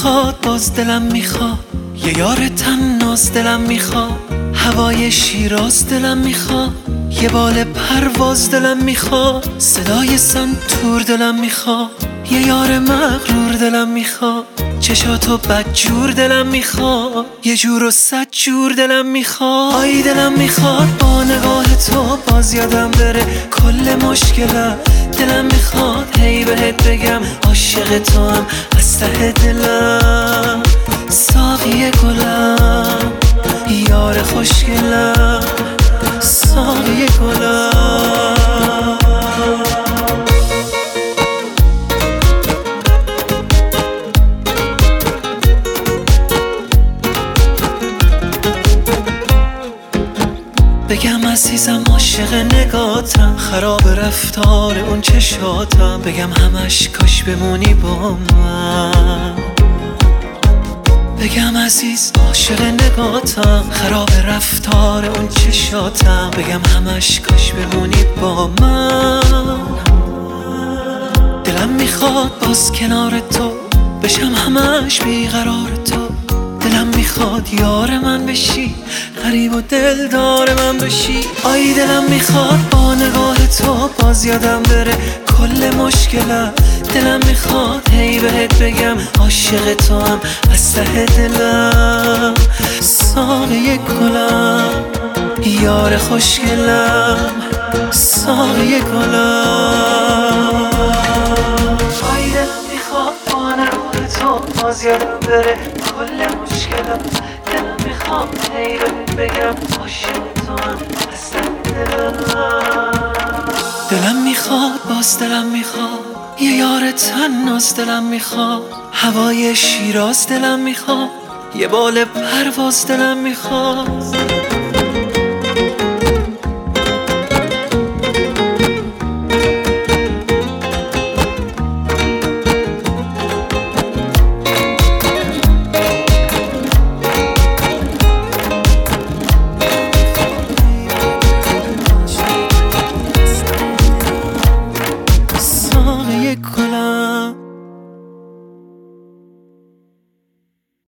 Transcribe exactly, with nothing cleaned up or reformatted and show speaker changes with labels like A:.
A: میخواد باز دلم میخواد یه یار تناز دلم میخواد هوای شیراز دلم میخواد یه بال پرواز دلم میخواد صدای سنتور دلم میخواد یه یار مغرور دلم میخواد چشاتو بدجور دلم میخواد یه جور و صد جور دلم میخواد آی دلم میخواد با نگاه تو باز یادم بره کل مشکلم دلم میخواد هی بهت بگم عاشق تو هم از ته دلم ساقی گلم یار خوشگلم ساقی گلم بگم عزیزم عاشق نگاتم خراب رفتار اون چشاتم بگم همش کاش بمونی با من بگم عزیز عاشق نگاتم خراب رفتار اون چشاتم بگم همش کاش بمونی با من دلم میخواد باز کنار تو بشم همش بیقرار تو دلم میخواد یار من بشی غریب و دلدار من بشی آی دلم میخواد با نگاه تو باز یادم بره کل مشکلم دلم میخواد هی بهت بگم عاشق تو هم از ته دلم ساقی گلم یار خوشگلم ساقی گلم آی دلم میخواد با نگاه تو باز یادم بره کل مشکلم دلم میخواد هی بهت بگم عاشق تو هم از ته دلم دلم میخواد باز دلم میخواد یه یار تناز دلم میخواد هوای شیراز دلم میخواد یه بال پرواز دلم میخواد